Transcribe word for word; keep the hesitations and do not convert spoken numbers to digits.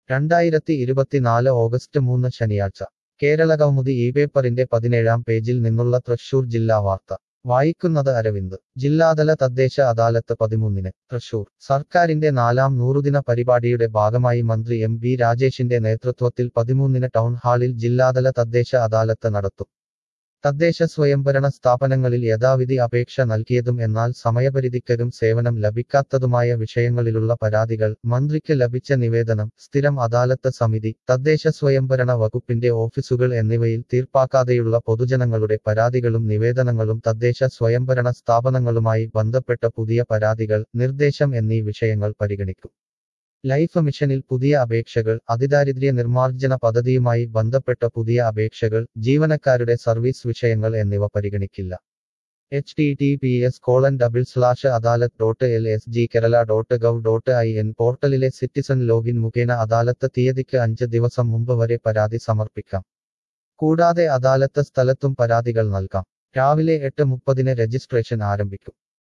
രണ്ടായിരത്തി ഇരുപത്തിനാല് ഓഗസ്റ്റ് മൂന്ന് ശനിയാഴ്ച കേരളകൗമുദി ഈ പേപ്പറിന്റെ പതിനേഴാം പേജിൽ നിന്നുള്ള തൃശൂർ ജില്ലാ വാർത്ത വായിക്കുന്നത് അരവിന്ദ്. ജില്ലാതല തദ്ദേശ അദാലത്ത് പതിമൂന്നിന് തൃശൂർ. സർക്കാരിന്റെ നാലാം നൂറുദിന പരിപാടിയുടെ ഭാഗമായി മന്ത്രി എം ബി രാജേഷിന്റെ നേതൃത്വത്തിൽ പതിമൂന്നിന് ടൗൺ ഹാളിൽ ജില്ലാതല തദ്ദേശ അദാലത്ത് നടത്തും. തദ്ദേശ സ്വയംഭരണ സ്ഥാപനങ്ങളിൽ യഥാവിധി അപേക്ഷ നൽകിയതും എന്നാൽ സമയപരിധിക്കകം സേവനം ലഭിക്കാത്തതുമായ വിഷയങ്ങളിലുള്ള പരാതികൾ, മന്ത്രിക്ക് ലഭിച്ച നിവേദനം, സ്ഥിരം അദാലത്ത് സമിതി, തദ്ദേശ സ്വയംഭരണ വകുപ്പിന്റെ ഓഫീസുകൾ എന്നിവയിൽ തീർപ്പാക്കാതെയുള്ള പൊതുജനങ്ങളുടെ പരാതികളും നിവേദനങ്ങളും തദ്ദേശ സ്വയംഭരണ സ്ഥാപനങ്ങളുമായി ബന്ധപ്പെട്ട പുതിയ പരാതികൾ, നിർദ്ദേശം എന്നീ വിഷയങ്ങൾ പരിഗണിക്കും. ലൈഫ് മിഷനിൽ പുതിയ അപേക്ഷകൾ, അതിദാരിദ്ര്യ നിർമ്മാർജ്ജന പദ്ധതിയുമായി ബന്ധപ്പെട്ട പുതിയ അപേക്ഷകൾ, ജീവനക്കാരുടെ സർവീസ് വിഷയങ്ങൾ എന്നിവ പരിഗണിക്കില്ല. H T T P S colon double slash Adalat dot L S G Kerala dot gov dot I N പോർട്ടലിലെ സിറ്റിസൺ ലോഗിൻ മുഖേന അദാലത്ത് തീയതിക്ക് അഞ്ച് ദിവസം മുമ്പ് വരെ പരാതി സമർപ്പിക്കാം. കൂടാതെ അദാലത്ത് സ്ഥലത്തും പരാതികൾ നൽകാം. രാവിലെ എട്ട് മുപ്പതിന് രജിസ്ട്രേഷൻ ആരംഭിക്കും.